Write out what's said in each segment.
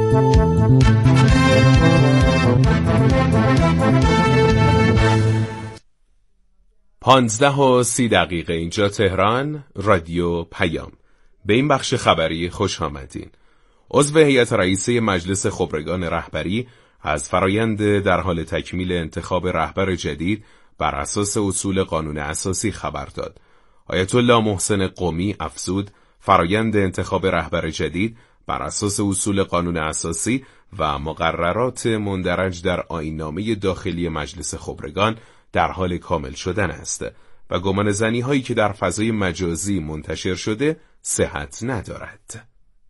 (15:30) اینجا تهران، رادیو پیام. به این بخش خبری خوش آمدین. عضو هیئت رئیسه مجلس خبرگان رهبری از فرایند در حال تکمیل انتخاب رهبر جدید بر اساس اصول قانون اساسی خبر داد. آیت الله محسن قمی افزود فرایند انتخاب رهبر جدید بر اساس اصول قانون اساسی و مقررات مندرج در آیین‌نامه داخلی مجلس خبرگان در حال کامل شدن است و گمان زنی هایی که در فضای مجازی منتشر شده صحت ندارد.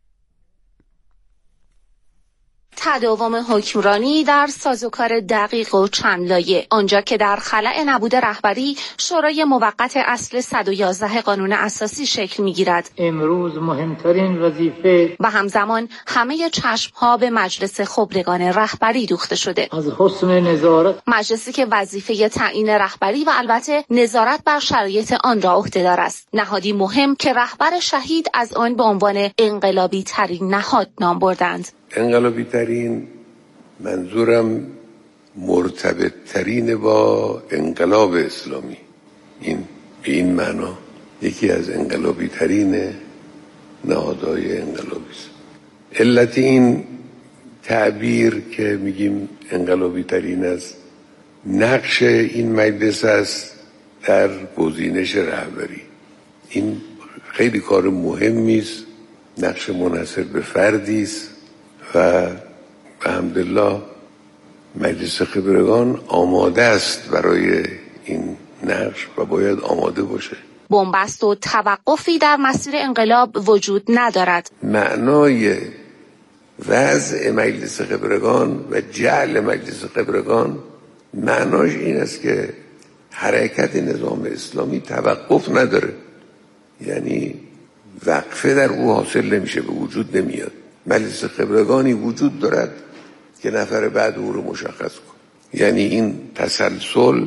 تداوم حکمرانی در سازوکار دقیق و چند لایه، آنجا که در خلأ نبود رهبری شورای موقت اصل 111 قانون اساسی شکل می‌گیرد. امروز مهمترین وظیفه و همزمان همه چشم‌ها به مجلس خبرگان رهبری دوخته شده. از حسن نظارت مجلسی که وظیفه تعیین رهبری و البته نظارت بر شرایط آن را عهده‌دار است. نهادی مهم که رهبر شهید از آن به عنوان انقلابی ترین نهاد نام بردند. انقلابی ترین منظورم مرتبط ترین با انقلاب اسلامی، این به این معنا یکی از انقلابی ترین نهادهای انقلابی است. علت این تعبیر که میگیم انقلابی ترین است نقش این مجلس است در گزینش رهبری. این خیلی کار مهمی است، نقش منحصر به فردی است و الحمدلله مجلس خبرگان آماده است برای این نقش و باید آماده باشه. بنبست و توقفی در مسیر انقلاب وجود ندارد. معنای وضع مجلس خبرگان و جعل مجلس خبرگان معناش این است که حرکت نظام اسلامی توقف نداره، یعنی وقفه در او حاصل نمیشه، به وجود نمیاد. مجلس خبرگانی وجود دارد که نفر بعد او رو مشخص کن، یعنی این تسلسل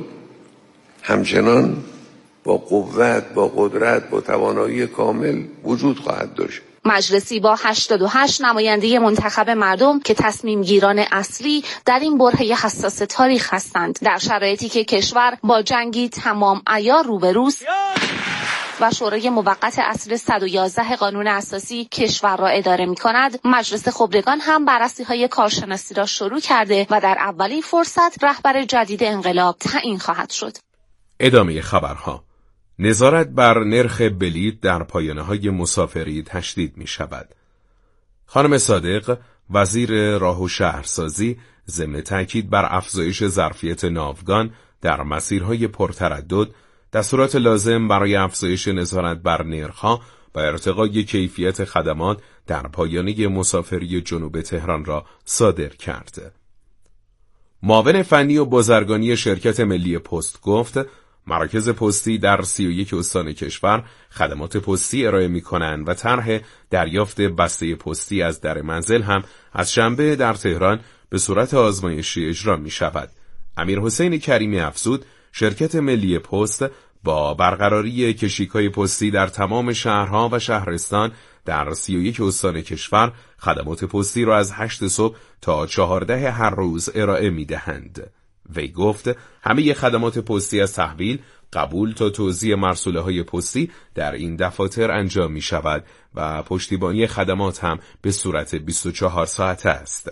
همچنان با قوت، با قدرت، با توانایی کامل وجود خواهد داشت. مجلسی با 88 نماینده منتخب مردم که تصمیم گیران اصلی در این برهه حساس تاریخ هستند، در شرایطی که کشور با جنگی تمام عیار روبروست و شورای موقت اصل 111 قانون اساسی کشور را اداره می کند، مجلس خبرگان هم بررسی‌های کارشناسی را شروع کرده و در اولین فرصت رهبر جدید انقلاب تعیین خواهد شد. ادامه خبرها. نظارت بر نرخ بلیط در پایانه‌های مسافری تشدید می شود. خانم صادق، وزیر راه و شهرسازی، ضمن تاکید بر افزایش ظرفیت ناوگان در مسیرهای پرتردد، دستورات لازم برای افزایش نظارت بر نرخ‌ها و ارتقای کیفیت خدمات در پایانه مسافری جنوب تهران را صادر کرد. معاون فنی و بازرگانی شرکت ملی پست گفت مراکز پستی در 31 استان کشور خدمات پستی ارائه می‌کنند و طرح دریافت بسته پستی از در منزل هم از شنبه در تهران به صورت آزمایشی اجرا می‌شود. امیرحسین کریمی افزود شرکت ملی پست با برقراری کشیک‌های پستی در تمام شهرها و شهرستان در 31 استان کشور خدمات پستی را از 8 صبح تا 14 هر روز ارائه می‌دهند. وی گفت همه خدمات پستی از تحویل، قبول تا توزیع مرسوله‌های پستی در این دفاتر انجام می‌شود و پشتیبانی خدمات هم به صورت 24 ساعته است.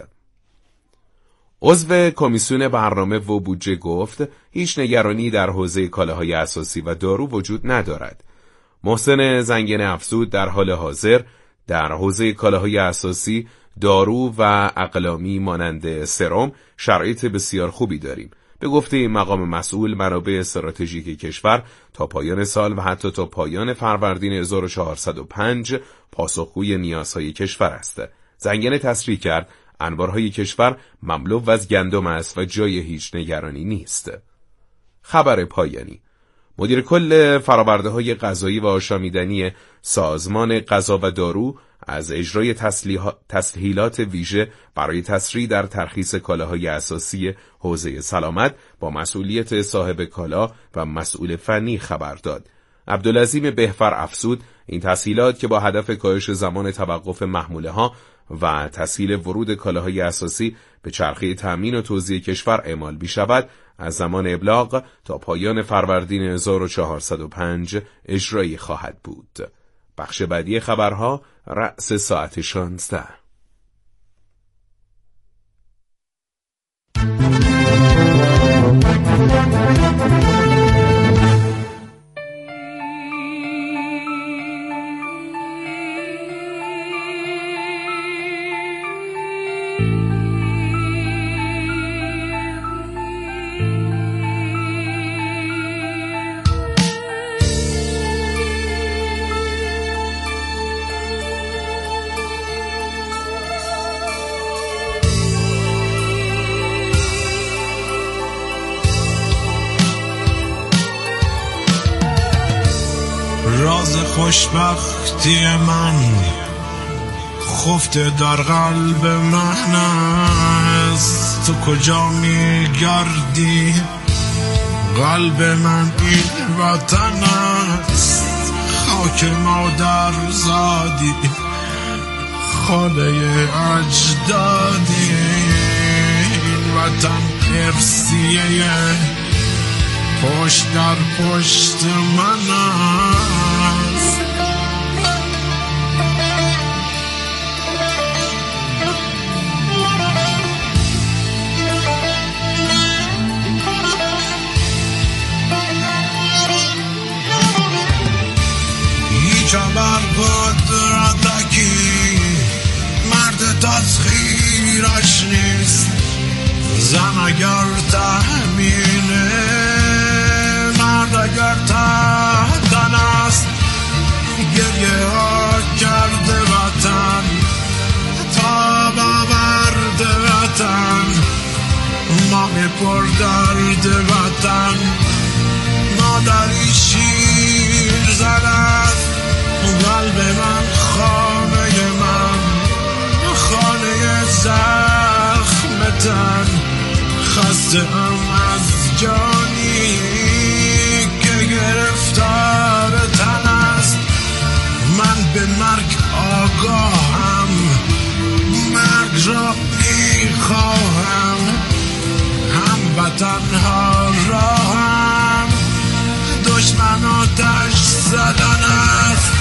عضو کمیسیون برنامه و بودجه گفت هیچ نگرانی در حوزه کالاهای اساسی و دارو وجود ندارد. محسن زنگنه افزود در حال حاضر در حوزه کالاهای اساسی، دارو و اقلامی مانند سرم شرایط بسیار خوبی داریم. به گفته مقام مسئول، منابع استراتژیک کشور تا پایان سال و حتی تا پایان فروردین 1405 پاسخگوی نیازهای کشور است. زنگنه تصریح کرد انبارهای کشور مملو از گندم است و جای هیچ نگرانی نیست. خبر پایانی. مدیر کل فرآورده‌های غذایی و آشامیدنی سازمان غذا و دارو از اجرای تسهیلات ویژه برای تسریع در ترخیص کالاهای اساسی حوزه سلامت با مسئولیت صاحب کالا و مسئول فنی خبر داد. عبدالعظیم بهفر افزود این تسهیلات که با هدف کاهش زمان توقف محموله‌ها و تسهیل ورود کالاهای اساسی به چرخه تأمین و توزیع کشور اعمال می‌شود، از زمان ابلاغ تا پایان فروردین 1405 اجرایی خواهد بود. بخش بعدی خبرها رأس ساعت 16. راز خوشبختی من خفته در قلب من است، تو کجا میگردی؟ قلب من این وطن است، خاک مادر زادی، خانه اجدادی، این وطن ارثیه پشت در پشت من است. هیچ بر قدرتکی مرد تسخیرش نیست، زن اگر تحمیله مرد اگر تحتن است، گریه ها کرده وطن تا باورد وطن، مامی پر درد وطن، مادری شیر زند، قلب من خانه من، خانه زخم تن، خسته ام از جانی که گرفتار تن است، من به مرگ آگاهم، مرگ را میخواهم، هم وطن ها را هم دشمن آتش زدن است.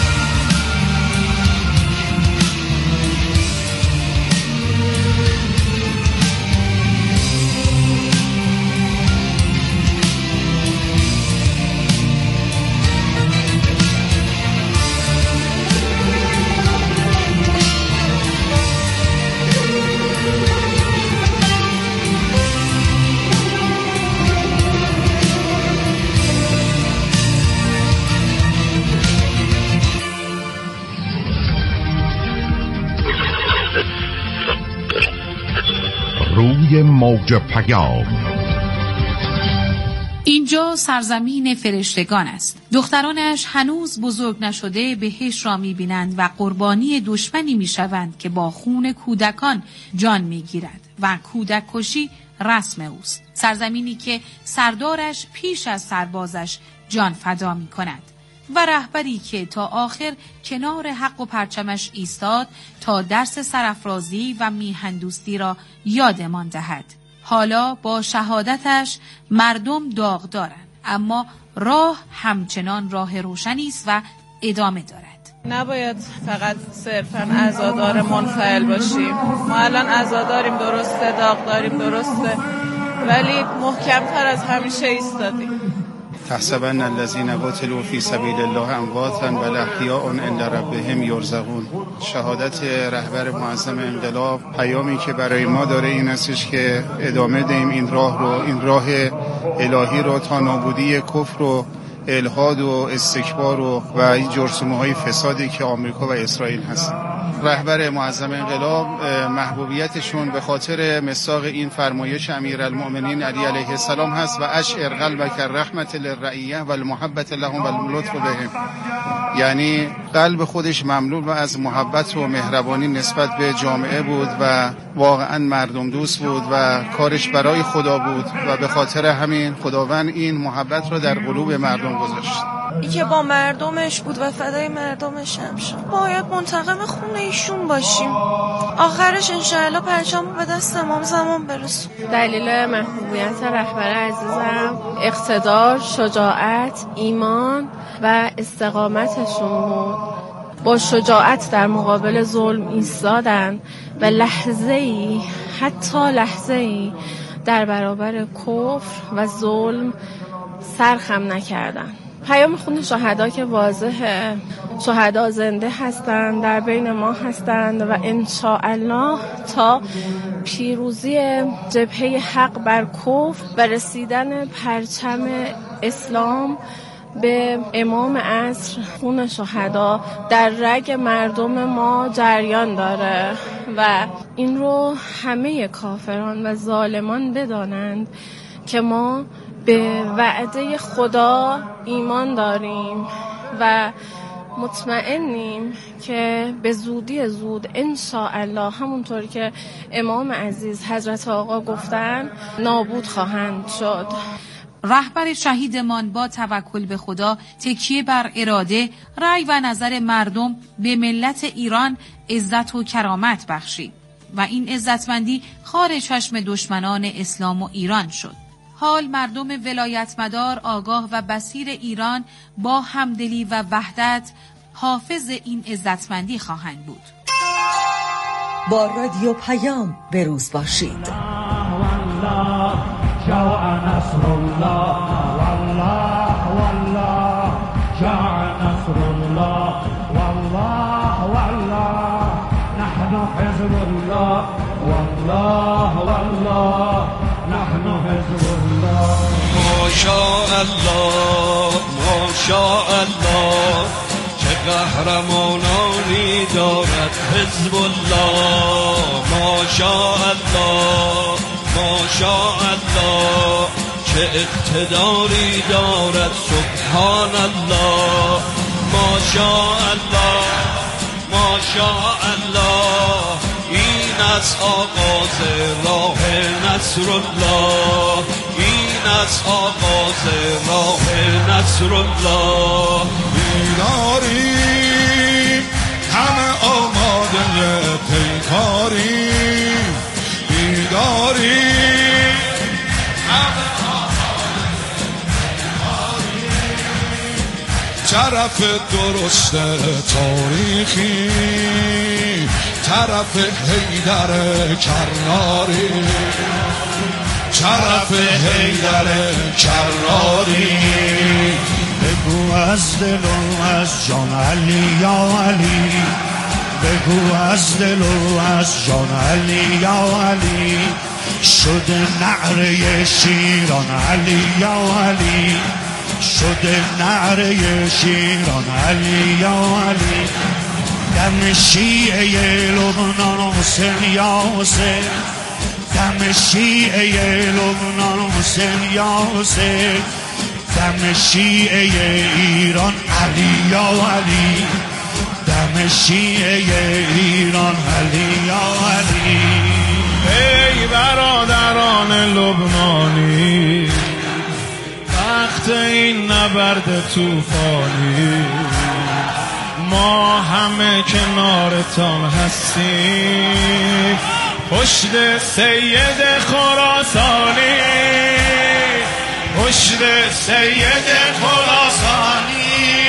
روی موج پیام. اینجا سرزمین فرشتگان است. دخترانش هنوز بزرگ نشده بهشت را می‌بینند و قربانی دشمنی می‌شوند که با خون کودکان جان می‌گیرد و کودک کشی رسم اوست. سرزمینی که سردارش پیش از سربازش جان فدا می‌کند و رهبری که تا آخر کنار حق و پرچمش ایستاد تا درس سرافرازی و میهندوستی را یادمان دهد. حالا با شهادتش مردم داغ دارند، اما راه همچنان راه روشنی است و ادامه دارد. نباید فقط صرفاً عزادار منفعل باشیم. ما الان عزاداریم، درسته، داغ داریم، درسته، ولی محکم‌تر از همیشه ایستادیم. تحسبن الذين قتلوا في سبيل الله امواتا بل احیاء عند ربهم یرزقون. شهادت رهبر معظم انقلاب پیامی که برای ما داره این استش که ادامه دهیم این راه رو، این راه الهی رو تا نابودی کفر و الحاد و استکبار و این جرثومه‌های فسادی که آمریکا و اسرائیل هست. رهبر معظم انقلاب محبوبیتشون به خاطر مصداق این فرمایش امیرالمؤمنین علی علیه السلام هست و اشعر قلبک الرحمة للرعیه و المحبت لهم و اللطف بهم، یعنی قلب خودش مملو از محبت و مهربانی نسبت به جامعه بود و واقعا مردم دوست بود و کارش برای خدا بود و به خاطر همین خداوند این محبت رو در قلوب مردم گذاشت. ای که با مردمش بود و فدای مردمش هم شد. باید منتقم خون ایشون باشیم. آخرش انشاءالله پرچمو به دست امام زمان برسون. دلیل محبوبیت رهبر عزیزم اقتدار، شجاعت، ایمان و استقامتشون بود. با شجاعت در مقابل ظلم ایستادن و لحظه‌ای، حتی لحظه‌ای در برابر کفر و ظلم سرخم نکردن. پیام خون شهدا که واضحه، شهدا زنده هستند، در بین ما هستند و انشاءالله تا پیروزی جبهه حق بر کفر و رسیدن پرچم اسلام به امام عصر، خون شهدا در رگ مردم ما جریان داره و این رو همه کافران و ظالمان بدانند که ما به وعده خدا ایمان داریم و مطمئنیم که به زودی زود انشاءالله همونطور که امام عزیز حضرت آقا گفتن نابود خواهند شد. رهبر شهیدمان با توکل به خدا، تکیه بر اراده، رأی و نظر مردم به ملت ایران عزت و کرامت بخشید و این عزتمندی خار چشم دشمنان اسلام و ایران شد. حال مردم ولایت مدار، آگاه و بصیر ایران با همدلی و وحدت حافظ این عزتمندی خواهند بود. با رادیو پیام به روز باشید. جاء نصر الله والله والله جاء نصر الله والله والله نحن حزب الله والله والله نحن حزب الله ما شاء الله ما شاء الله چه قهرمانانی دارد حزب الله ما شاء الله ما شاء الله چه اقتداری دارد سبحان الله ما شاء الله ما شاء الله این از آغاز راه نصر الله این از آغاز راه نصر الله بیداریم همه آماده پیکاریم بیداریم طرف درست تاریخی طرف حیدر کراری طرف حیدر کراری بگو از دل و از جان علی یا علی بگو از دل و از جان علی یا علی شده نعره شیران علی یا علی شده نعره شیران علی یا علی دم شیعه لبنان حسین یا حسین دم شیعه لبنان حسین یا حسین دم شیعه ایران علی یا علی دم شیعه ایران علی یا علی ای برادران لبنانی وقت این نبرد طوفانی ما همه کنارتان هستیم پشت سید خراسانی پشت سید خراسانی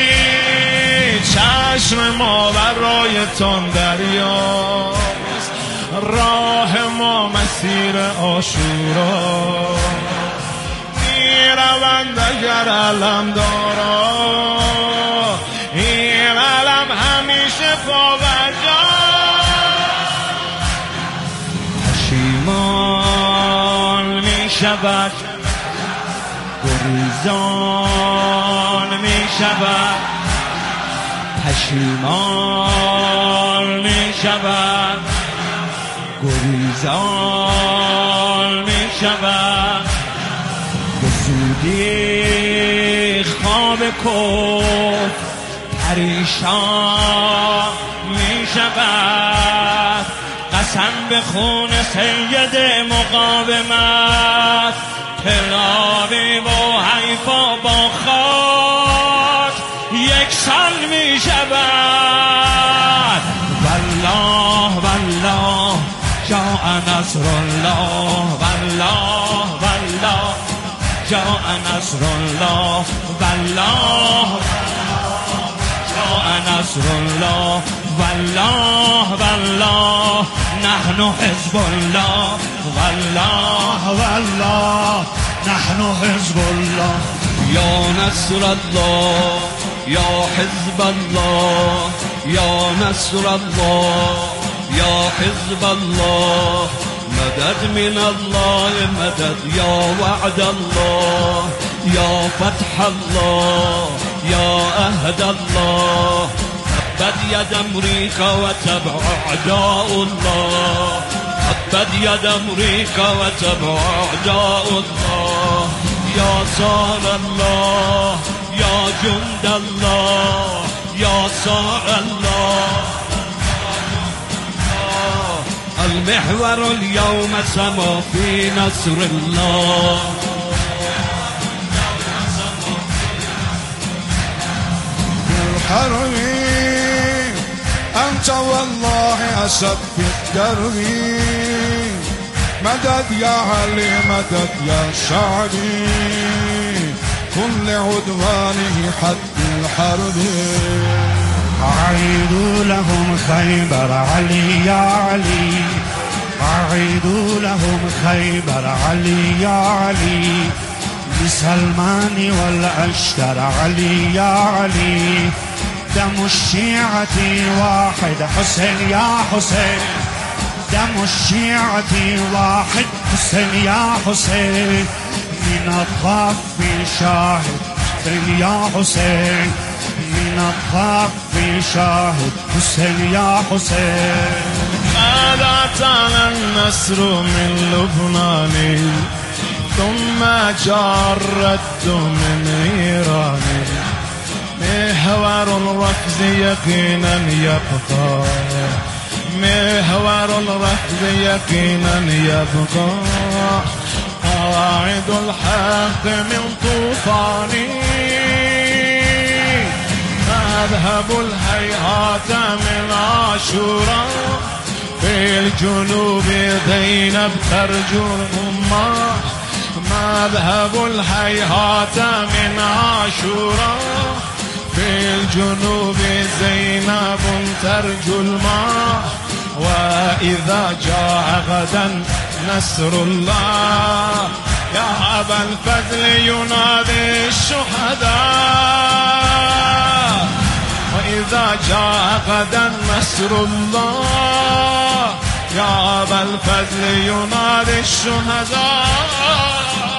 چشم ما برایتان دریاست راه ما مسیر عاشورا میروند اگر علم دارا این علم همیشه پابرجا پشیمان می شود گریزان می شود پشیمان می شود گریزان می شود به زودی خواب کفر پریشان می شود قسم به خون سید مقاومت تل آویو و حیفا با خاک یکسان می شود. والله والله جاء نصر الله، والله والله جاء نصر الله، والله جاء نصر الله، والله والله نحن حزب الله، والله والله نحن حزب الله. یا نصر الله یا حزب الله، یا نصر الله یا حزب الله، مدد من الله مدد یا وعد الله، یا فتح الله یا عهد الله. تبت يد أمريكا وتبع أعداء الله، تبت يد أمريكا وتبع أعداء الله. يا صار الله يا جند الله، يا صار الله المحور اليوم سما في نصر الله. الحرمي أنت والله أسد في الدرب، مدد يا علي مدد يا شعبي، كل عدوانه حد الحرب. أعيدوا لهم خيبر علي يا علي، أعيدوا لهم خيبر علي يا علي، لسلمان والأشتر علي يا علي. دم الشيعة واحد حسين يا حسين، دم الشيعة واحد حسين يا حسين، من الطرف شاهد حسين يا حسين، من الطرف شاهد حسين يا حسين. ماذا تعالى النصر من لبنان، ثم جاء الرد من إيران، محور الركز يقينا يبقى، محور الركز يقينا يبقى، قواعد الحق من طوفاني، مذهب الهيهات من عاشوراء، في الجنوب زينب ترجو الأمة، مذهب الهيهات من عاشوراء، في الجنوب زينب ترجو الماء. وإذا جاء غدا نصر الله، يا أبا الفضل ينادي الشهداء، وإذا جاء غدا نصر الله، يا أبا الفضل ينادي الشهداء.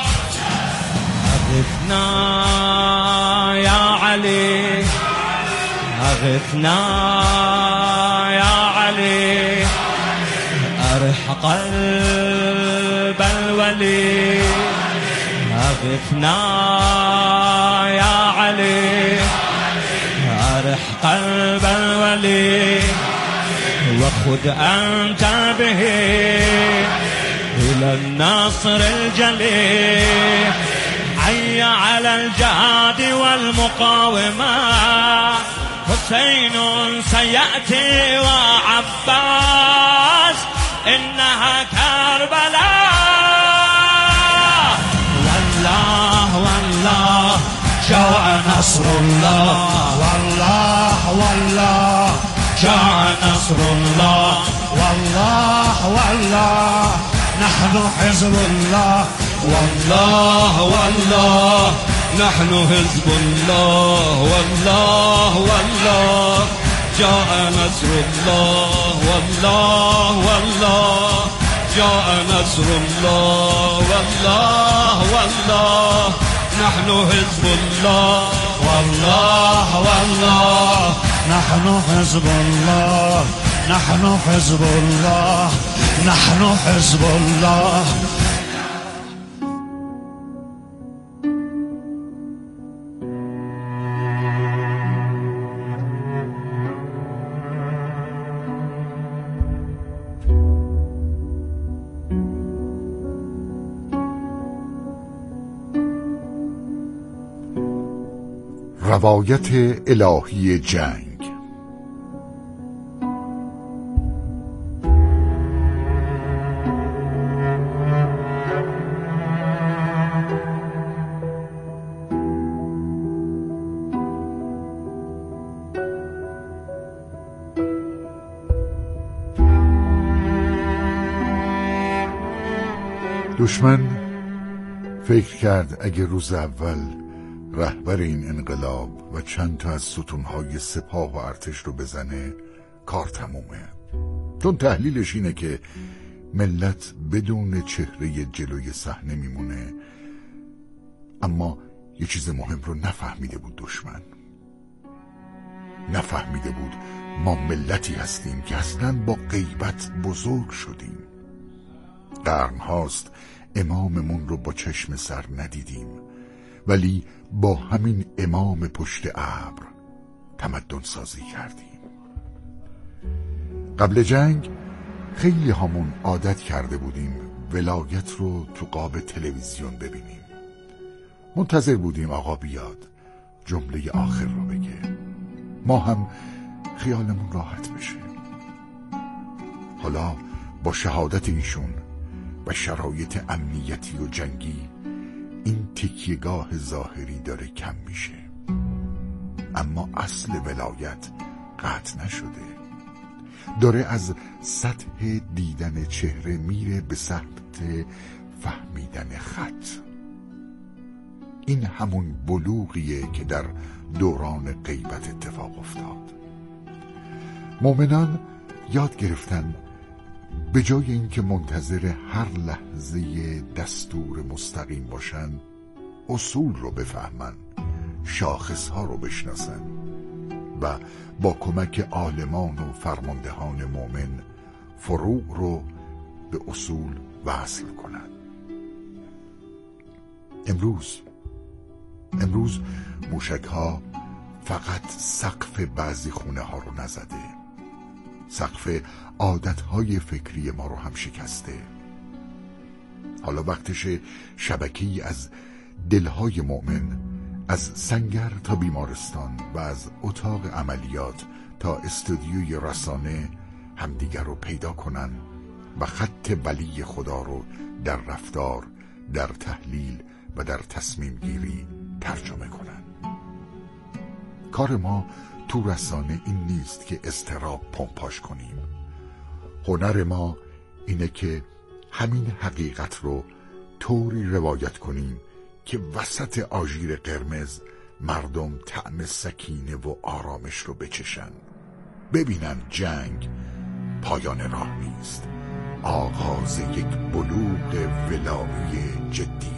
أغثنا يا علي، أغثنا يا علي، أرح قلب الولي. أغثنا يا علي، أرح قلب الولي، وخذ أنت به إلى النصر الجليل. حي على الجهاد والمقاومة، حسين سيأتي وعباس، إنها كربلاء. والله والله جاء نصر الله، والله والله جاء نصر الله، والله والله نحن حزب الله، والله والله نحن حزب الله، والله والله جاء نصر الله، والله والله جاء نصر الله، والله والله نحن حزب الله، والله والله نحن حزب الله، نحن حزب الله، نحن حزب الله. روایت الهی جنگ. دشمن فکر کرد اگه روز اول رهبر این انقلاب و چند تا از ستونهای سپاه و ارتش رو بزنه کار تمومه، چون تحلیلش اینه که ملت بدون چهره جلوی صحنه میمونه. اما یه چیز مهم رو نفهمیده بود دشمن. نفهمیده بود ما ملتی هستیم که اصلاً با غیبت بزرگ شدیم. قرن هاست اماممون رو با چشم سر ندیدیم، ولی با همین امام پشت ابر تمدن سازی کردیم. قبل جنگ خیلی همون عادت کرده بودیم ولایت رو تو قاب تلویزیون ببینیم. منتظر بودیم آقا بیاد جمله آخر رو بگه، ما هم خیالمون راحت بشه. حالا با شهادت ایشون و شرایط امنیتی و جنگی این تکیهگاه ظاهری داره کم میشه، اما اصل ولایت قطع نشده. داره از سطح دیدن چهره میره به سطح فهمیدن خط. این همون بلوغیه که در دوران غیبت اتفاق افتاد. مؤمنان یاد گرفتن به جای اینکه منتظر هر لحظه دستور مستقیم باشن، اصول رو بفهمن، شاخصها رو بشناسن و با کمک عالمان و فرماندهان مؤمن فروع رو به اصول وصل کنن. امروز موشک‌ها فقط سقف بعضی خونه ها رو نزده، سقف عادتهای فکری ما رو هم شکسته. حالا وقتش شبکه‌ای از دلهای مؤمن، از سنگر تا بیمارستان و از اتاق عملیات تا استودیوی رسانه همدیگر رو پیدا کنن و خط ولی خدا رو در رفتار، در تحلیل و در تصمیم گیری ترجمه کنن. کار ما تو رسانه این نیست که اضطراب پمپاژ کنیم. هنر ما اینه که همین حقیقت رو طوری روایت کنیم که وسط آژیر قرمز مردم طعم سکینه و آرامش رو بچشن، ببینن جنگ پایان راه نیست، آغاز یک بلوغ ولایی جدیه.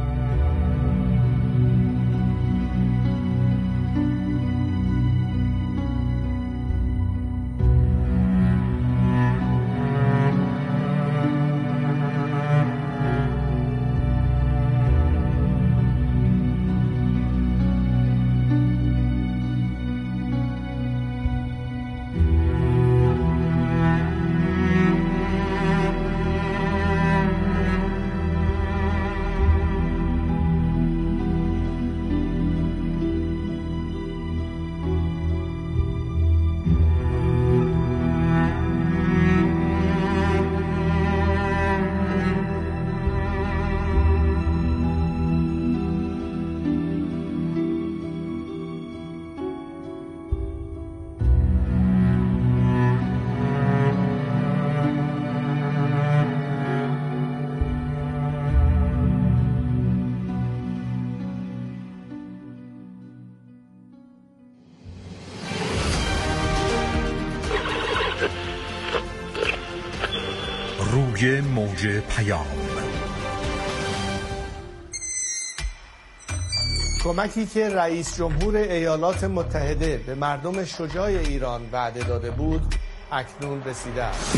روی موج پیام. کمکی که رئیس جمهور ایالات متحده به مردم شجاع ایران وعده داده بود اکنون رسیده است.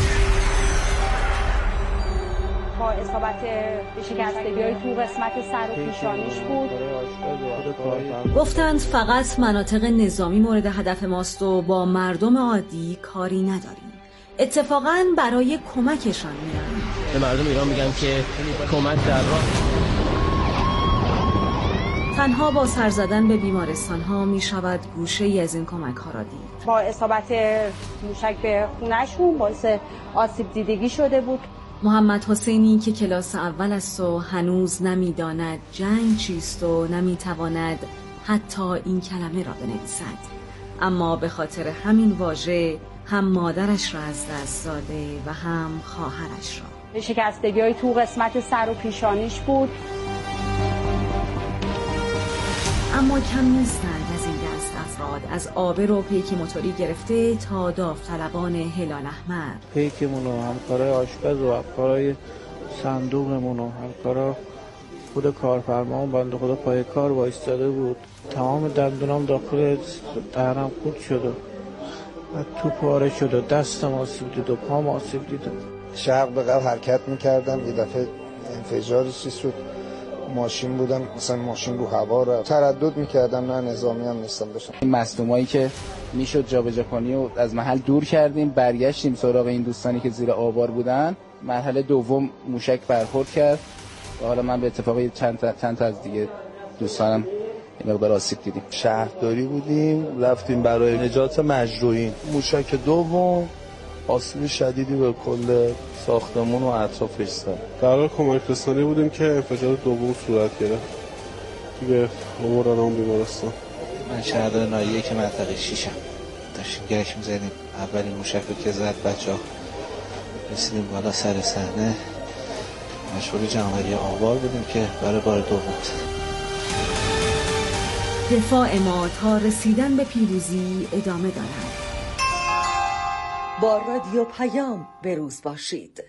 با اصابت به شکستگی‌های تو قسمت سر و پیشانیش بود. گفتند فقط مناطق نظامی مورد هدف ماست و با مردم عادی کاری نداریم. اتفاقاً برای کمکشان میرن. به مردم ایران میگم که کمک در راه. تنها با سر زدن به بیمارستان ها می شود گوشه ای از این کمک ها را دید. با اصابت موشک به خونه‌شون باعث آسیب دیدگی شده بود. محمد حسینی که کلاس اول است و هنوز نمی‌داند جنگ چیست و نمی‌تواند حتی این کلمه را بنویسد، اما به خاطر همین واژه هم مادرش را از دست داده و هم خواهرش را. شکستگی‌های تو قسمت سر و پیشانیش بود. اما کم نیستند از این دست افراد، از آبر و پیک موتوری گرفته تا داوطلبان هلال احمر. پیکمون و همکارای آشپز و همکارای صندوقمون و همکارا خود کارفرما و بنده خدا پای کار وایستاده بود. تمام دندونام داخل دهنم خورد شد و تو پاره شد و دستم آسیب دید و پام آسیب دید. شرق به غرب حرکت میکردم، یه دفعه انفجاری چیز شد، ماشین بودم، مثلا ماشین رو هوا رو تردد میکردم، نه نظامی هم نیستم باشم. این مصدومایی که میشد جابجا کنی و از محل دور کردیم، برگشتیم سراغ این دوستانی که زیر آوار بودن. مرحله دوم موشک برخورد کرد و حالا من به اتفاق چند تا از دیگه دوستانم این مقدار آسیب دیدیم. شهرداری بودیم، رفتیم برای نجات مجروحین. موشک دوم آسیب شدیدی به کل ساختمون و اطرافش زد. قرار کمک رسانی بودیم که انفجار دوم صورت گرفت دیگه آوردن اون بیمارستان. من شهردار ناحیه که منطقه 6م داشتیم گشت می‌زدیم. اولین موشک رو که زد بچه‌ها رسیدیم بالا سر صحنه، مشغول جمع‌آوری آوار بودیم که برای بار دوم دفاع ما تا رسیدن به پیروزی ادامه دارد. با رادیو پیام به روز باشید.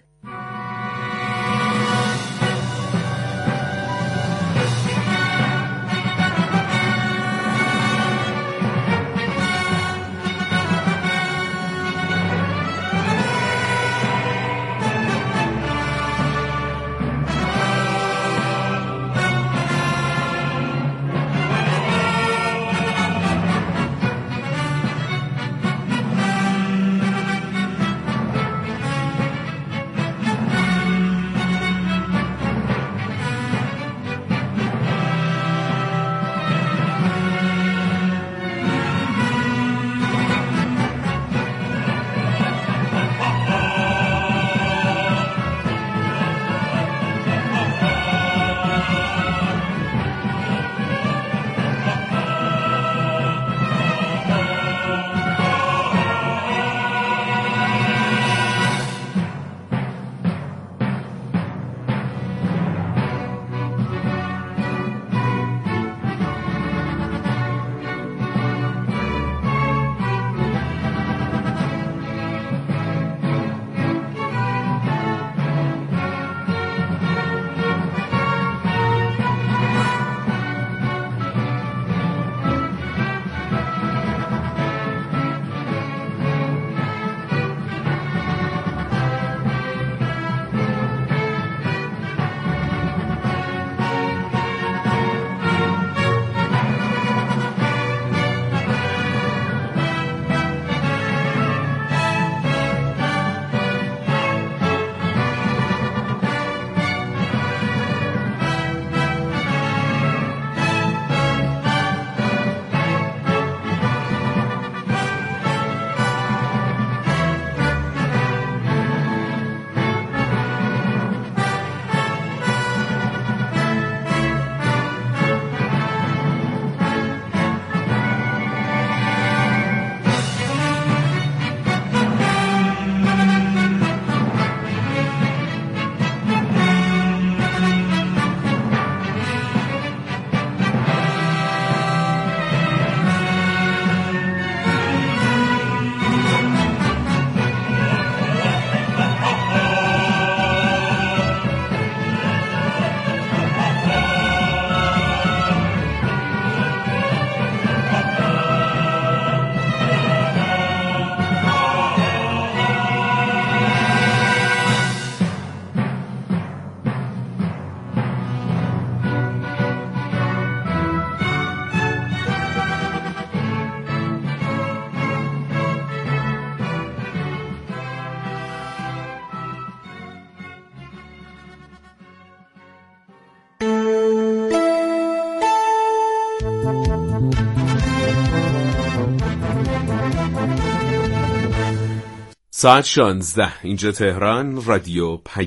ساعت 16 اینجا تهران. رادیو